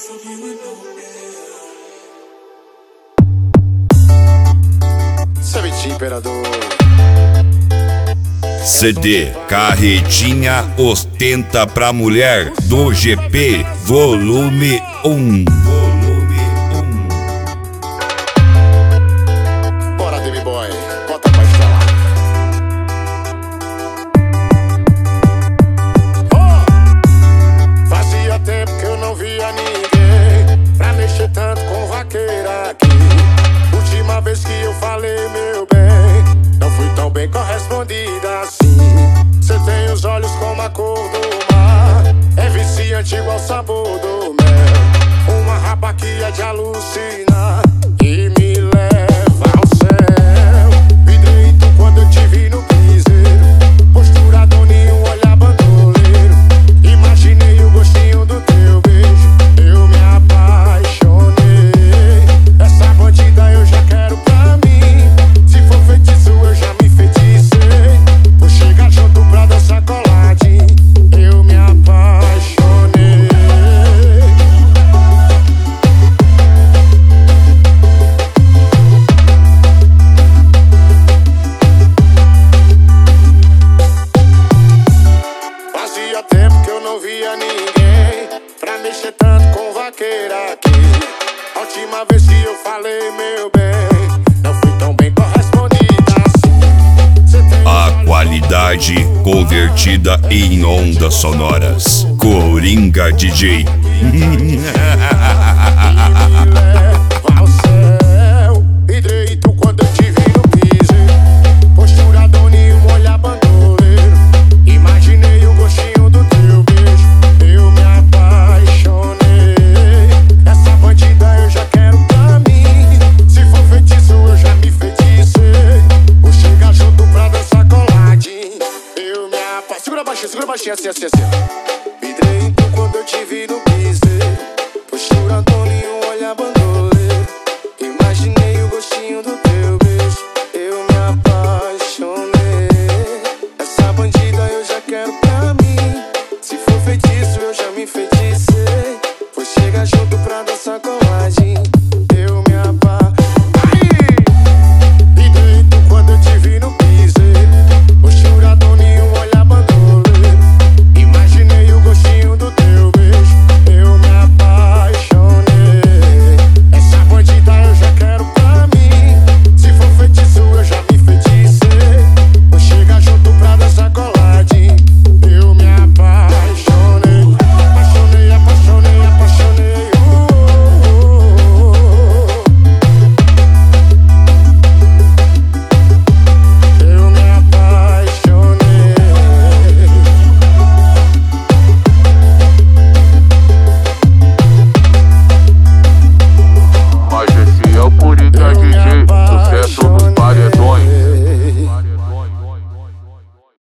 Imperador. CD Carretinha ostenta pra mulher do GP Volume 1. Bora, Demi Boy, bota pra estralar. Fazia tempo que eu não via ninguém pra mexer tanto com vaqueira aqui. Última vez que eu falei, meu bem, não fui tão bem correspondida assim. Cê tem os olhos como a cor do mar, é viciante igual o sabor do mel. Uma rapa que é de alucinar e me leva ao céu. Vidreito quando eu te vi no piseiro, postura doninho, olhar bandoleiro. Imaginei o gostinho do teu beijo, eu me apaixonei. Essa bandida eu já quero pra mim, se for feitiço eu já me feticei. Vou chegar junto pra dançar coladinho, eu me apaixonei. Fazia tempo que eu não via ninguém pra mexer tanto com vaqueira aqui. A última vez que eu falei, meu bem, não fui tão bem correspondida assim. A qualidade convertida em ondas sonoras. Coringa DJ.